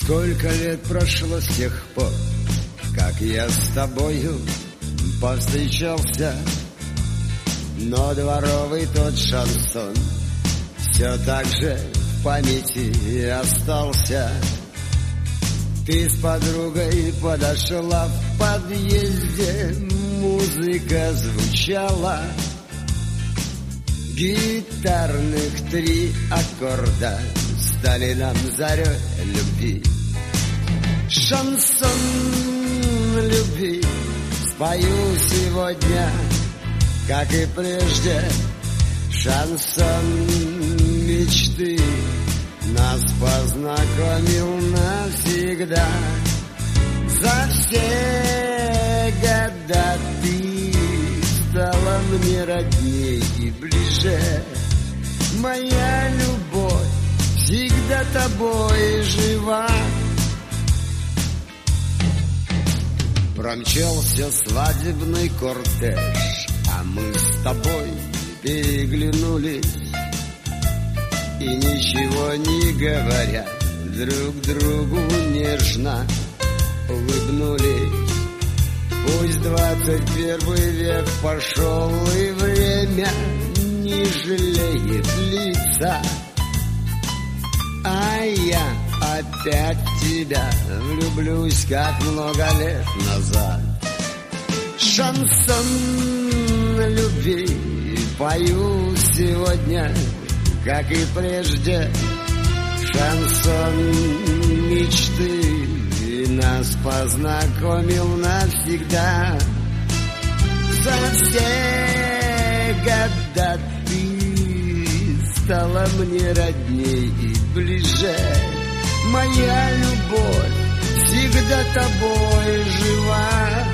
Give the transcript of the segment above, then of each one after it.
Сколько лет прошло с тех пор, как я с тобою повстречался, но дворовый тот шансон все так же в памяти остался. Ты с подругой подошла в подъезде, музыка звучала, гитарных 3 аккорда стали нам зарей любви. Шансон любви спою сегодня, как и прежде. Шансон мечты нас познакомил навсегда. За все года ты стала мне родней и ближе. Моя любовь всегда тобой жива. Промчался свадебный кортеж, а мы с тобой переглянулись и, ничего не говоря, друг другу нежно улыбнулись. Пусть 21 век пошел, и время не жалеет лица, а я опять в тебя влюблюсь, как много лет назад. Шансон любви пою сегодня, как и прежде. Шансон мечты нас познакомил навсегда. За все года ты стала мне родней и ближе. Моя любовь всегда тобой жива.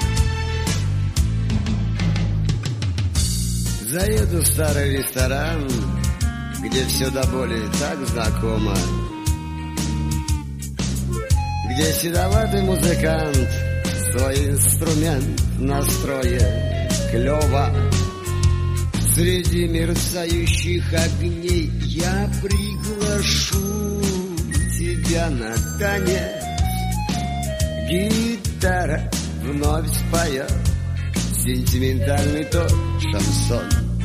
Заеду в старый ресторан, где все до боли так знакомо, где седоватый музыкант свой инструмент настроен клёво. Среди мерцающих огней я приглашу тебя на танец. Гитара вновь споет сентиментальный тот шансон.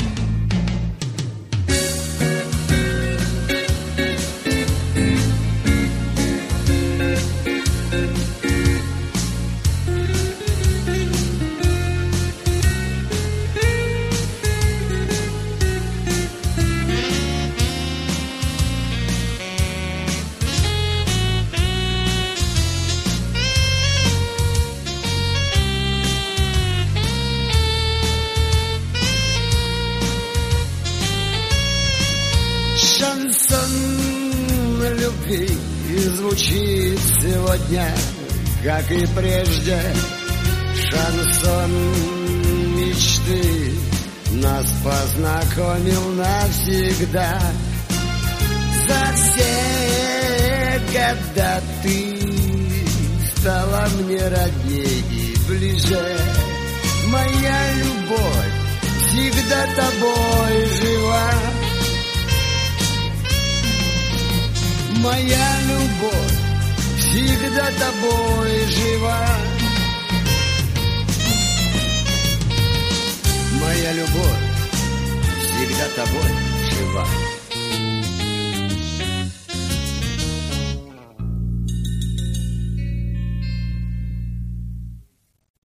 Шансон любви звучит сегодня, как и прежде. Шансон мечты нас познакомил навсегда. За все года ты стала мне родней и ближе. Моя любовь всегда тобой жива. Моя любовь всегда тобой жива. Моя любовь всегда тобой жива.